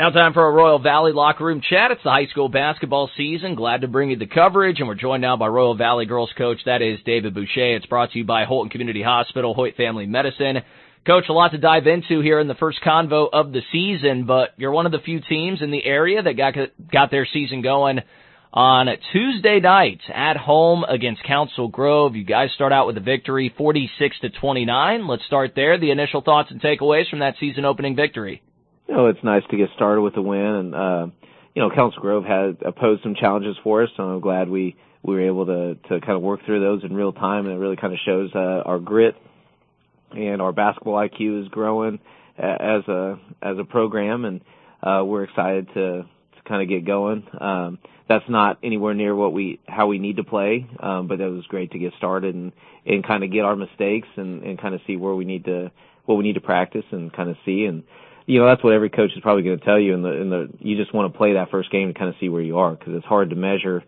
Now time for a Royal Valley Locker Room Chat. It's the high school basketball season. Glad to bring you the coverage, and we're joined now by Royal Valley girls coach, that is David Boucher. It's brought to you by Holton Community Hospital, Hoyt Family Medicine. Coach, a lot to dive into here in the first convo of the season, but you're one of the few teams in the area that got their season going on Tuesday night at home against Council Grove. You guys start out with a victory, 46-29. Let's start there. The initial thoughts and takeaways from that season opening victory. It's nice to get started with a win, and Council Grove had posed some challenges for us, so I'm glad we were able to kind of work through those in real time, and it really kind of shows our grit and our basketball IQ is growing as a program, and we're excited to kind of get going. That's not anywhere near how we need to play, but it was great to get started and kind of get our mistakes and kind of see what we need to practice and kind of see. And that's what every coach is probably going to tell you. You just want to play that first game to kind of see where you are, because it's hard to measure.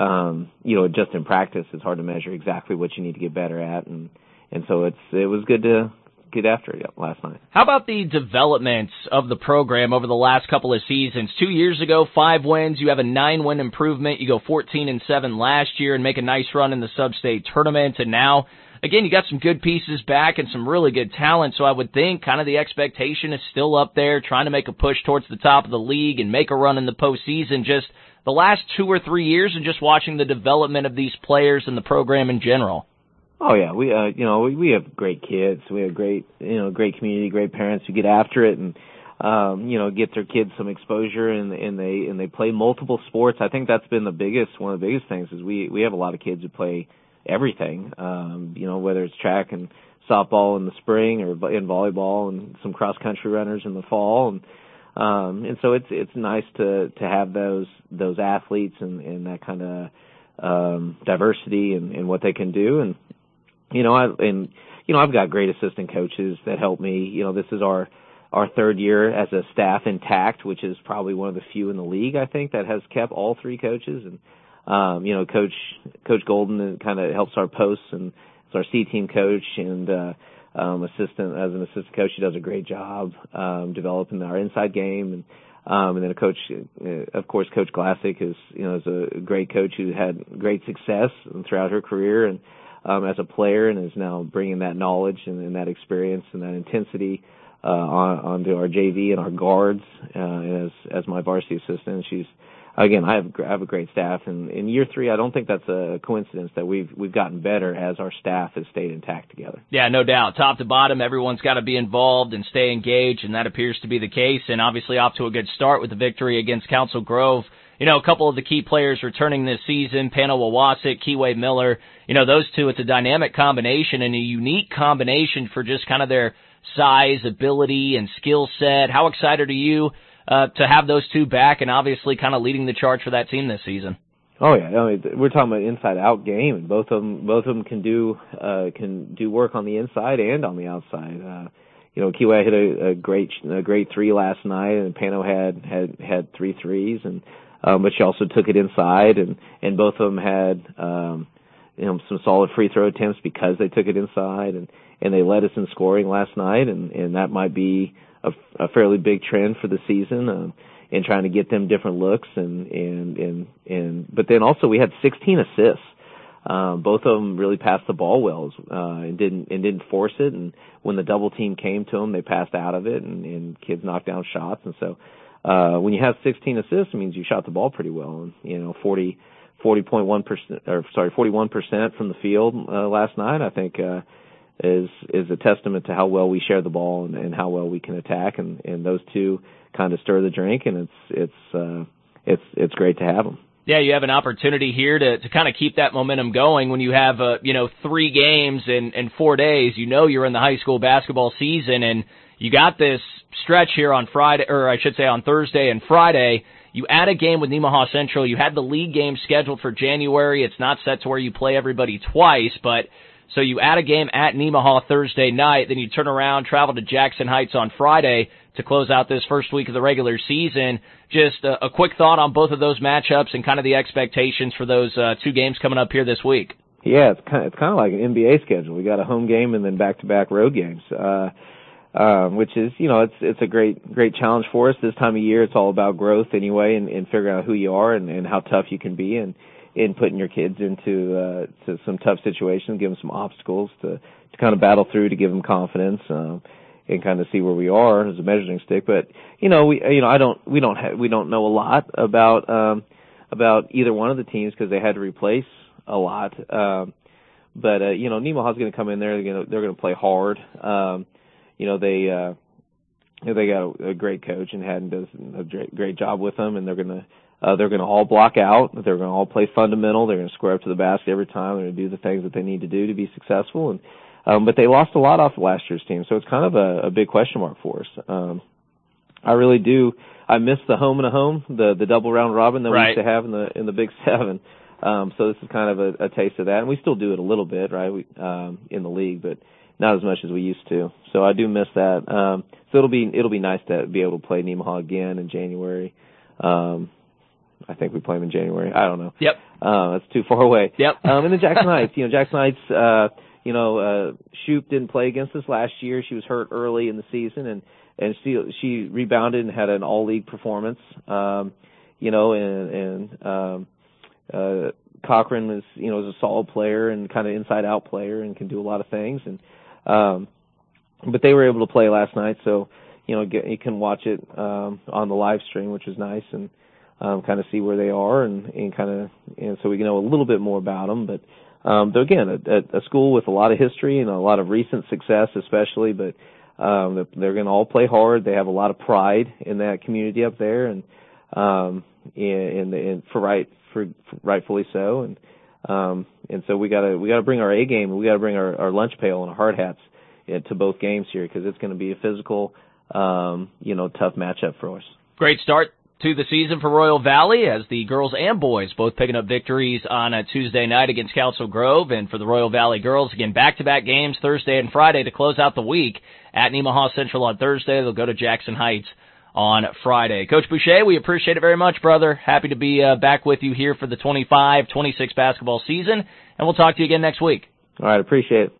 Just in practice, it's hard to measure exactly what you need to get better at, and so it was good to get after it last night. How about the development of the program over the last couple of seasons? 2 years ago, 5 wins. You have a 9-win improvement. You go 14-7 last year and make a nice run in the sub-state tournament, and now, again, you got some good pieces back and some really good talent, so I would think kind of the expectation is still up there, trying to make a push towards the top of the league and make a run in the postseason. Just the last 2 or 3 years and just watching the development of these players and the program in general. Oh yeah, we have great kids. We have great community, great parents who get after it and get their kids some exposure and they play multiple sports. I think that's been one of the biggest things is we have a lot of kids who play everything, whether it's track and softball in the spring or in volleyball and some cross country runners in the fall. And so it's nice to have those athletes and that kind of, diversity and what they can do. And, I've got great assistant coaches that help me. This is our third year as a staff intact, which is probably one of the few in the league, I think, that has kept all 3 coaches. And, Coach Golden kind of helps our posts and is our C-team coach and, as an assistant coach, she does a great job, developing our inside game. And then of course, Coach Glassick is a great coach who had great success throughout her career and, as a player, and is now bringing that knowledge and that experience and that intensity, onto our JV and our guards, as my varsity assistant. Again, I have a great staff, and in year 3, I don't think that's a coincidence that we've gotten better as our staff has stayed intact together. Yeah, no doubt. Top to bottom, everyone's got to be involved and stay engaged, and that appears to be the case, and obviously off to a good start with the victory against Council Grove. A couple of the key players returning this season, Pano Wawasik, Keyway Miller, those two, it's a dynamic combination and a unique combination for just kind of their size, ability, and skill set. How excited are you to have those two back and obviously kind of leading the charge for that team this season? Oh yeah, we're talking about inside-out game, and both of them can do work on the inside and on the outside. Keyway hit a great 3 last night, and Pano had 3 threes, and but she also took it inside, and both of them had some solid free throw attempts because they took it inside, and they led us in scoring last night, and that might be a fairly big trend for the season, in trying to get them different looks, but then also we had 16 assists. Both of them really passed the ball well, and didn't force it, and when the double team came to them, they passed out of it, and kids knocked down shots. And so when you have 16 assists, it means you shot the ball pretty well, and 41% from the field last night, I think, is a testament to how well we share the ball and how well we can attack, and those two kind of stir the drink, and it's great to have them. Yeah, you have an opportunity here to kind of keep that momentum going when you have 3 games in 4 days. You're in the high school basketball season, and you got this stretch here on Friday, or I should say on Thursday and Friday. You add a game with Nemaha Central. You had the league game scheduled for January. It's not set to where you play everybody twice, but so you add a game at Nemaha Thursday night, then you turn around, travel to Jackson Heights on Friday to close out this first week of the regular season. Just a quick thought on both of those matchups and kind of the expectations for those 2 games coming up here this week. Yeah, it's kind of like an NBA schedule. We got a home game and then back-to-back road games. which is, it's a great challenge for us this time of year. It's all about growth anyway, and figuring out who you are and how tough you can be, and in putting your kids into to some tough situations, give them some obstacles to kind of battle through, to give them confidence, and kind of see where we are as a measuring stick. But we don't know a lot about either one of the teams because they had to replace a lot. But Nemaha's going to come in there. They're going to play hard. They got a great coach, and Haddon does a great job with them, and they're going to all block out. They're going to all play fundamental. They're going to square up to the basket every time. They're going to do the things that they need to do to be successful. And but they lost a lot off of last year's team, so it's kind of a big question mark for us. I really do. I miss the home and a home, the double round robin that we used to have in the Big Seven. So this is kind of a taste of that, and we still do it a little bit, right? In the league, but not as much as we used to. So I do miss that. So it'll be nice to be able to play Nemaha again in January. I think we play them in January. I don't know. Yep. That's too far away. Yep. And then Jackson Heights. Jackson Heights. Shoop didn't play against us last year. She was hurt early in the season, and she rebounded and had an all-league performance. Cochran is a solid player and kind of inside-out player and can do a lot of things. And but they were able to play last night, so you can watch it on the live stream, which is nice, and kind of see where they are and so we can know a little bit more about them. But they're again a school with a lot of history and a lot of recent success, especially. But they're going to all play hard. They have a lot of pride in that community up there, and rightfully so. And so we gotta bring our A game. We gotta bring our lunch pail and our hard hats to both games here, because it's going to be a physical, tough matchup for us. Great start to the season for Royal Valley, as the girls and boys both picking up victories on a Tuesday night against Council Grove. And for the Royal Valley girls, again, back-to-back games Thursday and Friday to close out the week. At Nemaha Central on Thursday, they'll go to Jackson Heights on Friday. Coach Boucher, we appreciate it very much, brother. Happy to be back with you here for the 25-26 basketball season, and we'll talk to you again next week. All right, appreciate it.